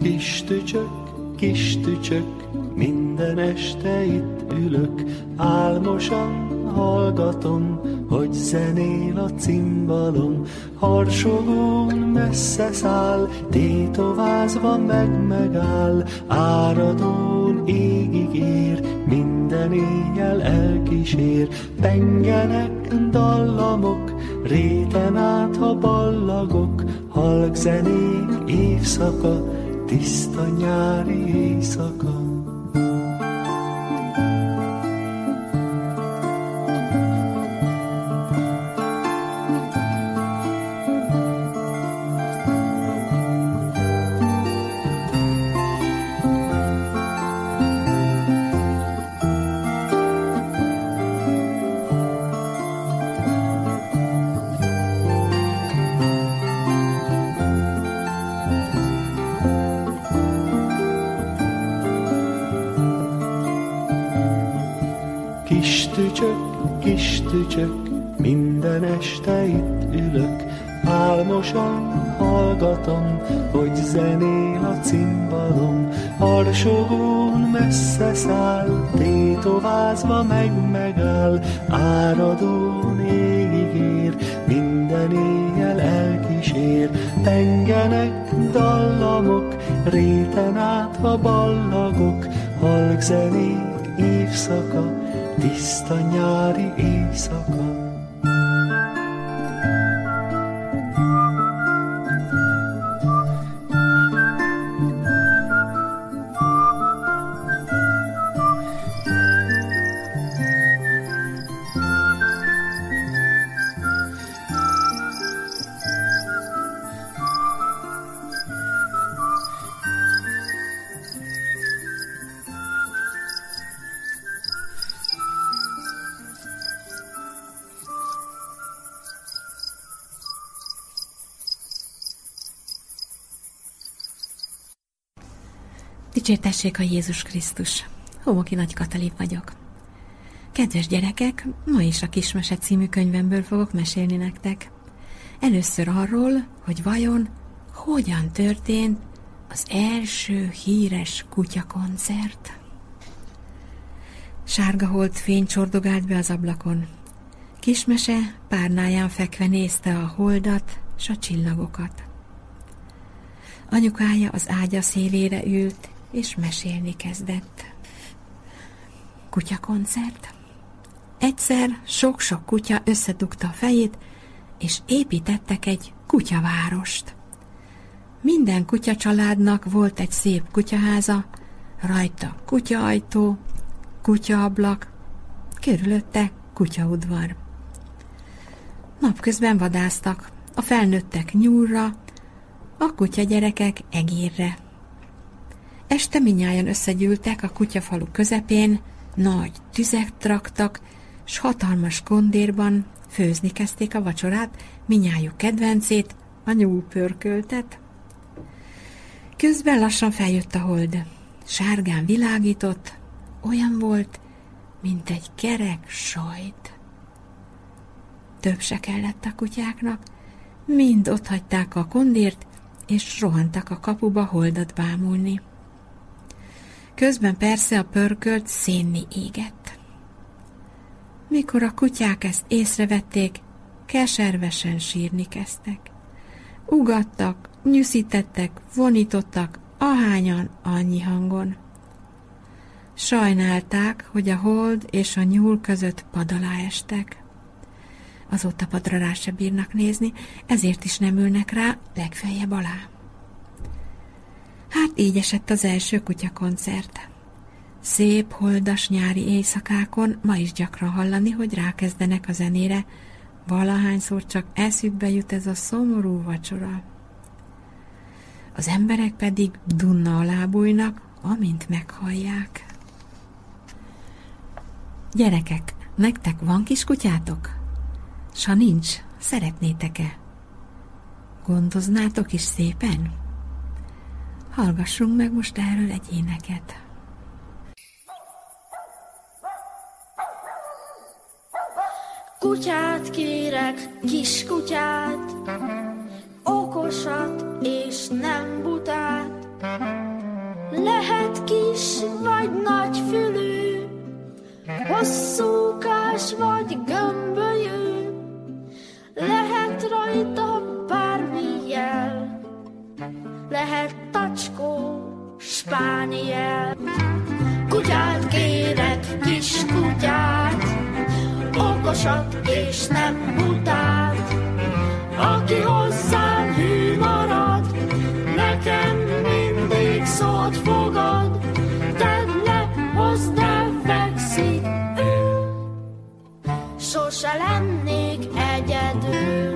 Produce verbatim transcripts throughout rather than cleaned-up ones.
Kis tücsök, kis tücsök, minden este itt ülök, álmosan hallgatom, hogy zenél a cimbalom. Harsogón messze száll, tétovázva meg megáll, áradón égig ér, minden éjjel elkísér. Pengenek dallamok, réten át ha ballagok, halk zenék évszaka, tiszta nyári éjszaka. Kis tücsök, kis tücsök, minden este itt ülök, álmosan hallgatom, hogy zenél a cimbalom. Harsogón messze száll, tétovázva meg megáll, áradón égig ér, minden éjjel elkísér. Pengenek dallamok, réten át ha ballagok, halk zenék évszaka, tiszta nyári éjszaka. Dicsértessék a Jézus Krisztus! Homoki Nagy Katalin vagyok. Kedves gyerekek, ma is a Kismese című könyvemből fogok mesélni nektek. Először arról, hogy vajon hogyan történt az első híres kutyakoncert. Sárga holdfény csordogált be az ablakon. Kismese párnáján fekve nézte a holdat s a csillagokat. Anyukája az ágya szélére ült, és mesélni kezdett. Kutyakoncert. Egyszer sok-sok kutya összedugta a fejét, és építettek egy kutyavárost. Minden kutyacsaládnak volt egy szép kutyaháza, rajta kutyaajtó, kutyaablak, körülötte kutyaudvar. Napközben vadásztak, a felnőttek nyúlra, a kutyagyerekek egérre. Este mindnyájan összegyűltek a kutyafalu közepén, nagy tüzet raktak, s hatalmas kondérban főzni kezdték a vacsorát, mindnyájuk kedvencét, a nyúlpörköltet. Közben lassan feljött a hold. Sárgán világított, olyan volt, mint egy kerek sajt. Több se kellett a kutyáknak, mind otthagyták a kondért, és rohantak a kapuba holdat bámulni. Közben persze a pörkölt szénni égett. Mikor a kutyák ezt észrevették, keservesen sírni kezdtek. Ugattak, nyűszítettek, vonítottak, ahányan annyi hangon. Sajnálták, hogy a hold és a nyúl között pad alá estek. Azóta padra rá se bírnak nézni, ezért is nem ülnek rá, legfeljebb alá. Hát így esett az első kutyakoncert. Szép, holdas nyári éjszakákon ma is gyakran hallani, hogy rákezdenek a zenére, valahányszor csak eszükbe jut ez a szomorú vacsora. Az emberek pedig dunna alá bújnak, amint meghallják. Gyerekek, nektek van kis kutyátok? S ha nincs, szeretnétek-e? Gondoznátok is szépen? Hallgassunk meg most erről egy éneket. Kutyát kérek, kis kutyát, okosat és nem butát, Lehet kis vagy nagy fülű, hosszúkás vagy gömbölyű, lehet rajta bármi jel, lehet tacskó, spániel. Kutyát kérek, kis kutyát, okosat és nem butát, aki hozzám hű marad, nekem mindig szót fogad. Tedd le, hozd el, fekszik ő, sose lennék egyedül.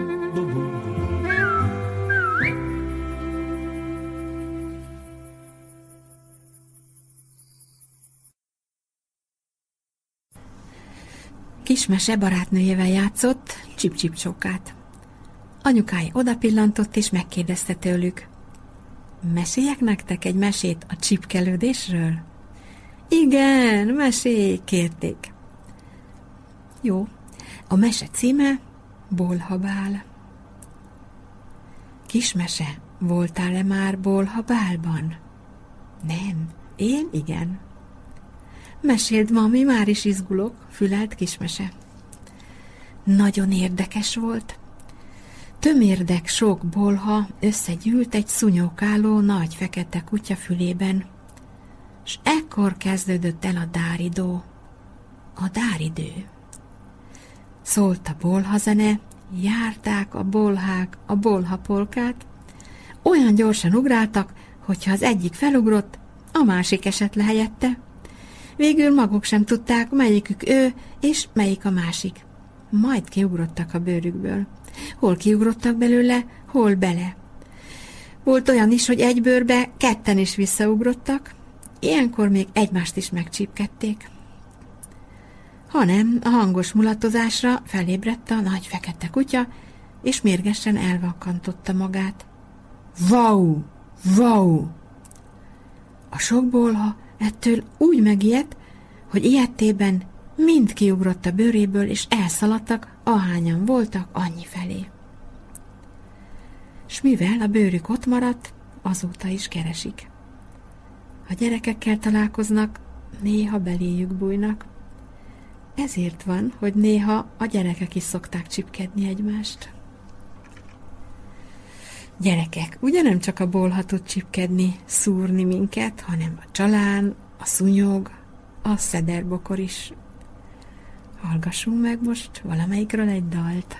Kismese barátnőjével játszott Csip-Csip-csókát. Anyukája odapillantott és megkérdezte tőlük: meséljek nektek egy mesét a csipkelődésről? Igen, mesélj, kérték. Jó, a mese címe Bolhabál. Kismese, voltál-e már Bolhabálban? Nem, én igen. Meséld, mami, már is izgulok, fülelt Kismese. Nagyon érdekes volt. Tömérdek sok bolha összegyűlt egy szúnyókáló nagy fekete kutya fülében, s ekkor kezdődött el a dáridó, a dáridő. Szólt a bolhazene, járták a bolhák a bolhapolkát, olyan gyorsan ugráltak, hogyha az egyik felugrott, a másik esett le helyette. Végül maguk sem tudták, melyikük ő, és melyik a másik. Majd kiugrottak a bőrükből. Hol kiugrottak belőle, hol bele. Volt olyan is, hogy egy bőrbe ketten is visszaugrottak, ilyenkor még egymást is megcsípkedték. Hanem a hangos mulatozásra felébredt a nagy fekete kutya, és mérgesen elvakkantotta magát. Vau! Vau! A sok bolha ettől úgy megijedt, hogy ilyettében mind kiugrott a bőréből, és elszaladtak, ahányan voltak, annyi felé. S mivel a bőrük ott maradt, azóta is keresik. Ha gyerekekkel találkoznak, néha beléjük bújnak. Ezért van, hogy néha a gyerekek is szokták csipkedni egymást. Gyerekek, ugye nem csak a bolha tud csipkedni, szúrni minket, hanem a csalán, a szúnyog, a szederbokor is. Hallgassunk meg most valamelyikről egy dalt.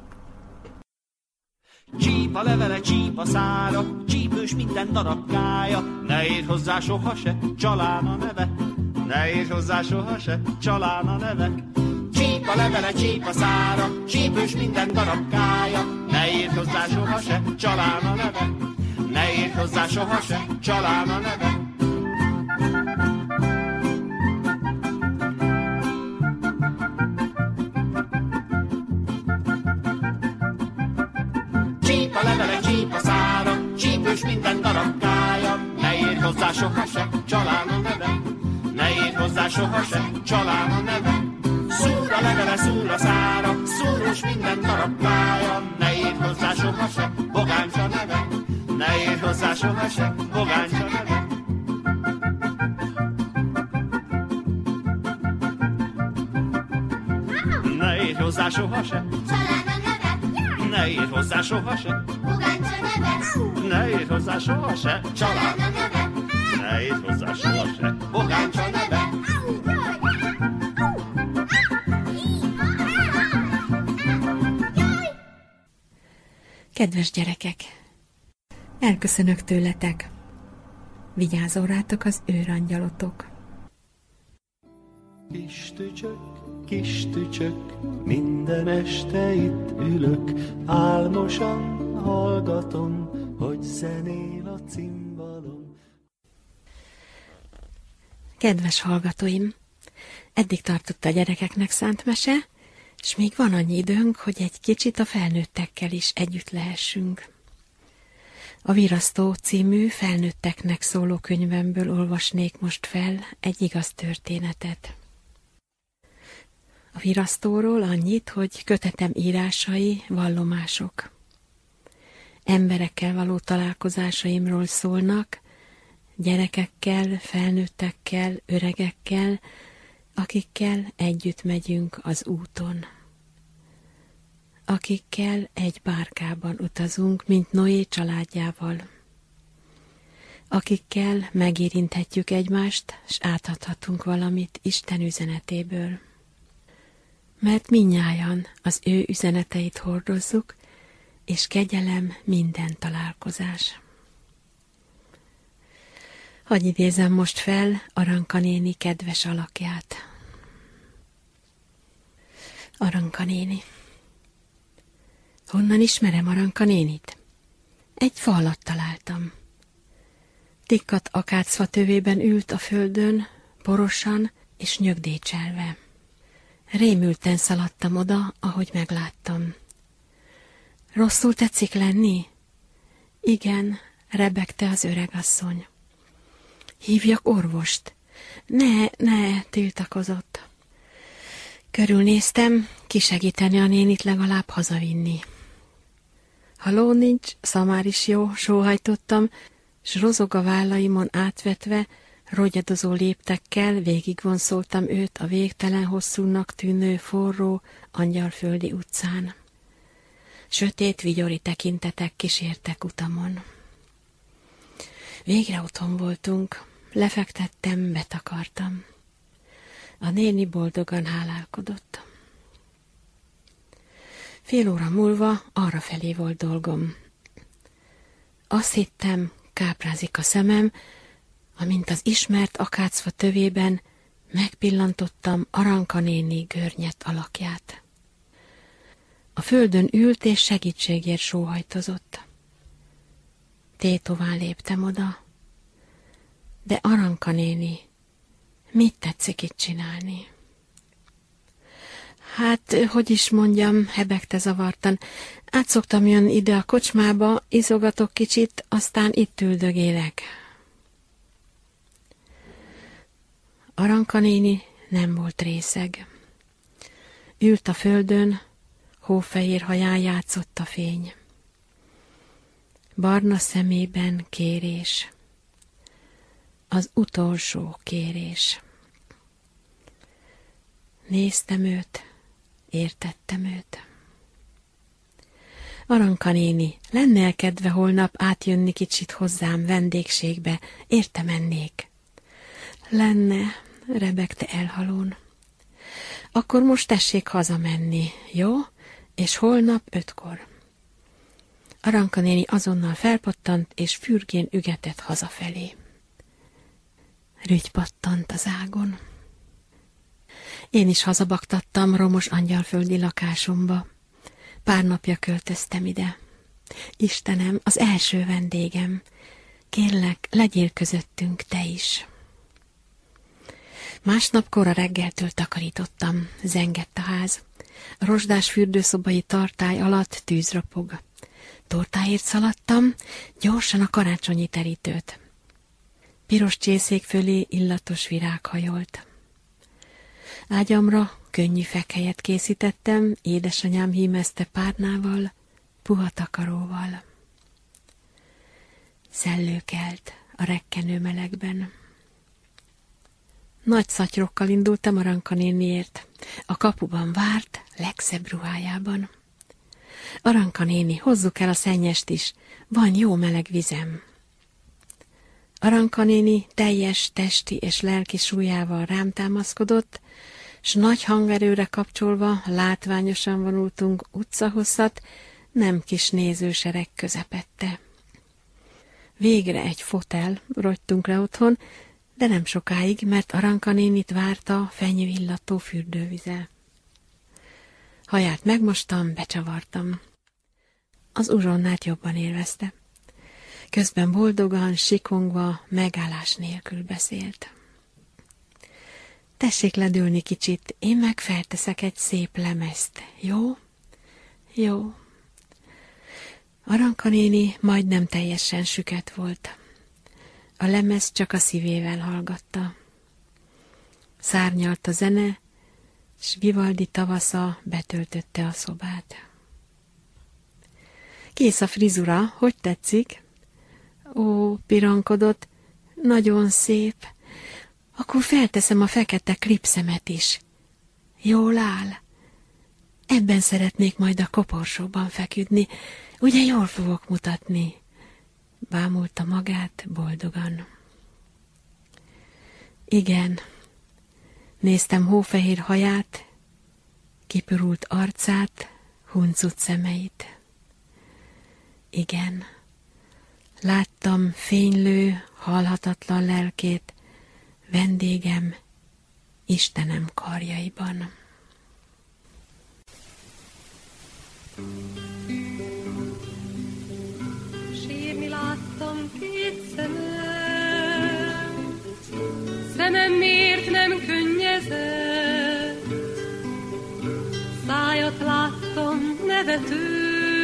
Csíp a levele, csíp a szára, csípős minden darabkája, ne érj hozzá soha se, csalán a neve, ne érj hozzá soha se, csalán a neve. Csíp a levele, csíp a szára, csípős minden darabkája, ne érj hozzá soha se, csalán a neve, ne érj hozzá soha se, csalán a neve. Csíp a levele, csíp a szára, csípős minden darabkája, ne érj hozzá soha se, csalán a neve, ne érj hozzá soha se, csalán a neve. Szúr a levele, szúr a szára, szúrós minden darabkája, ne érj hozzá soha se, bogáncsa neve, ne érj hozzá soha se, bogáncsa neve. Ne érj hozzá soha se, Csalán a neve, ne érj hozzá soha se, bogáncsa neve, ne érj hozzá soha se, csalán csalán, a neve, ne érj hozzá soha se, bogáncsa neve. Kedves gyerekek! Elköszönök tőletek. Vigyázzon rátok az őrangyalotok. Kis tücsök, kis tücsök, minden este itt ülök, álmosan hallgatom, hogy zenél a cimbalom. Kedves hallgatóim! Eddig tartott a gyerekeknek szánt mese, és még van annyi időnk, hogy egy kicsit a felnőttekkel is együtt lehessünk. A Virasztó című felnőtteknek szóló könyvemből olvasnék most fel egy igaz történetet. A Virasztóról annyit, hogy kötetem írásai vallomások. Emberekkel való találkozásaimról szólnak, gyerekekkel, felnőttekkel, öregekkel, akikkel együtt megyünk az úton. Akikkel egy bárkában utazunk, mint Noé családjával. Akikkel megérinthetjük egymást, s átadhatunk valamit Isten üzenetéből. Mert mindnyájan az ő üzeneteit hordozzuk, és kegyelem minden találkozás. Hadd idézem most fel Aranka néni kedves alakját. Aranka néni. Honnan ismerem Aranka nénit? Egy fa alatt találtam. Tikkat akácfa tövében ült a földön, porosan és nyögdécselve. Rémülten szaladtam oda, ahogy megláttam. Rosszul tetszik lenni? Igen, rebegte az öregasszony. Hívjak orvost. Ne, ne, tiltakozott. Körülnéztem, kisegíteni a nénit legalább hazavinni. Ha ló nincs, szamár is jó, sóhajtottam, s rozog a vállaimon átvetve, rogyadozó léptekkel végigvonszoltam őt a végtelen hosszúnak tűnő forró, angyalföldi utcán. Sötét, vigyori tekintetek kísértek utamon. Végre otthon voltunk, lefektettem, betakartam. A néni boldogan hálálkodott. Fél óra múlva arrafelé volt dolgom. Azt hittem, káprázik a szemem, amint az ismert akácfa tövében megpillantottam Aranka néni görnyett alakját. A földön ült és segítségért sóhajtozott. Tétován léptem oda. De Aranka néni, mit tetszik itt csinálni? Hát, hogy is mondjam, hebegte zavartan. Át szoktam jönni ide a kocsmába, izogatok kicsit, aztán itt üldögélek. Aranka néni nem volt részeg. Ült a földön, hófehér haján játszott a fény. Barna szemében kérés. Az utolsó kérés. Néztem őt, értettem őt. Aranka néni, lenne kedve holnap átjönni kicsit hozzám vendégségbe, érte mennék. Lenne, rebegte elhalón. Akkor most tessék hazamenni, jó? És holnap ötkor. Aranka néni azonnal felpattant, és fürgén ügetett hazafelé. Rügy pattant az ágon. Én is hazabaktattam romos angyalföldi lakásomba. Pár napja költöztem ide. Istenem, az első vendégem. Kérlek, legyél közöttünk te is. Másnap kora reggeltől takarítottam, zengett a ház. A rozsdás fürdőszobai tartály alatt tűz ropog. Tortáért szaladtam, gyorsan a karácsonyi terítőt. Piros csészék fölé illatos virág hajolt. Ágyamra könnyű fekhelyet készítettem, édesanyám hímezte párnával, puha takaróval. Szellő kelt a rekkenő melegben. Nagy szatyrokkal indultam Aranka néniért. A kapuban várt, legszebb ruhájában. Aranka néni, hozzuk el a szennyest is, van jó meleg vizem. Aranka néni teljes testi és lelki súlyával rám támaszkodott, s nagy hangerőre kapcsolva látványosan vonultunk utcahosszat, nem kis nézősereg közepette. Végre egy fotel, rogytunk le otthon, de nem sokáig, mert Aranka nénit várta fenyőillató fürdővize. Haját megmostam, becsavartam. Az uzsonnát jobban élvezte. Közben boldogan, sikongva, megállás nélkül beszélt. Tessék ledülni kicsit, én meg felteszek egy szép lemezt, jó? Jó. Aranka néni majdnem teljesen süket volt. A lemez csak a szívével hallgatta. Szárnyalt a zene, s Vivaldi tavasza betöltötte a szobát. Kész a frizura, hogy tetszik? Ó, pironkodott, nagyon szép. Akkor felteszem a fekete klipszemet is. Jól áll? Ebben szeretnék majd a koporsóban feküdni. Ugye jól fogok mutatni? Bámulta magát boldogan. Igen. Néztem hófehér haját, kipirult arcát, huncut szemeit. Igen. Láttam fénylő, halhatatlan lelkét, vendégem, Istenem karjaiban. Sírni láttam két szemet, szemem miért nem könnyezett, szájat láttam nevető,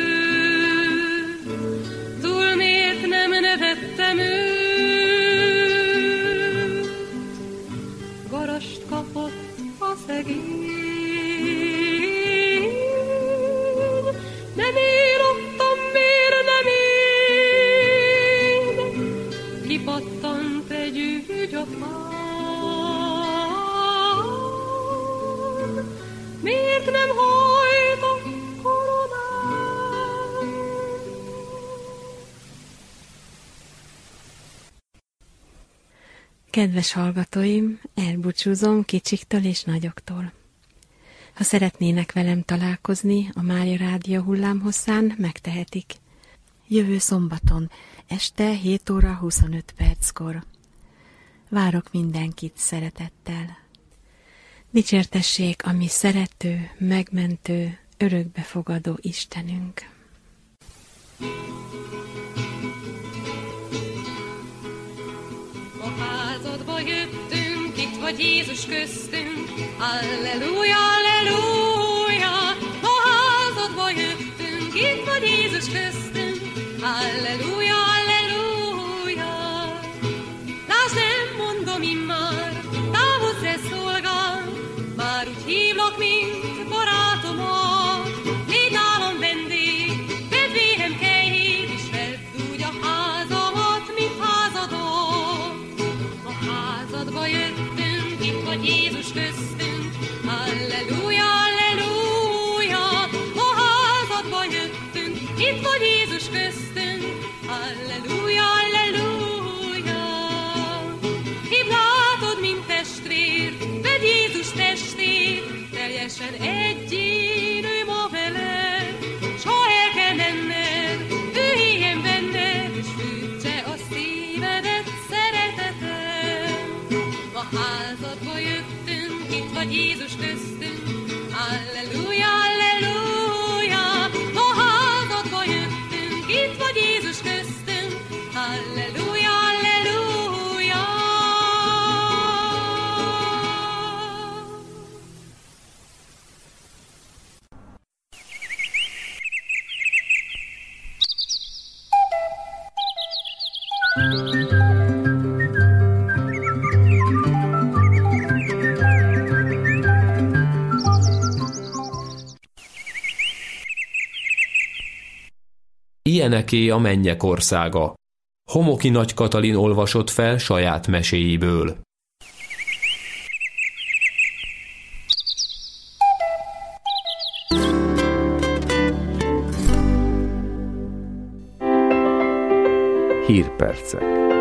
túl miért nem nevettem őt, garast kapott a szegény, nem én adtam, miért nem én, kipattant egy ügy a fán, miért nem hajt a koronán. Kedves hallgatóim, elbúcsúzom kicsiktől és nagyoktól. Ha szeretnének velem találkozni a Mária Rádió hullámhosszán, megtehetik. Jövő szombaton, este hét óra huszonöt perckor. Várok mindenkit szeretettel. Dicsértessék a mi szerető, megmentő, örökbefogadó Istenünk. A házadba jöttünk, itt vagy Jézus köztünk, Alleluja, Alleluja. A házadba jöttünk, itt vagy Jézus köztünk, Alleluja, Alleluja. Lásd, nem mondom immár, távolsz-e szolgál, már úgy hívlak, mint barátomat. Légy nálam vendég, vedd vénem kejhét, és vedd úgy a házamat, mint házadat. A házadba jöttünk, itt vagy Jézus köztünk, Alleluja, Alleluja. A házadba jöttünk, itt vagy Jézus köztünk, Alleluja, Alleluja. Hívd, látod, mint testvér, vedd Jézus testét, teljesen egyénő ma veled, s ha el kell menned, ő éljen benned, és fűtse a szívedet szeretetem. A házadba jöttünk, itt vagy Jézus köztünk, Alleluja, Alleluja. A házadba jöttünk, itt vagy Jézus köztünk, Alleluja, Alleluja. Ilyeneké a mennyek országa. Homoki Nagy Katalin olvasott fel saját meséiből. Hírpercek.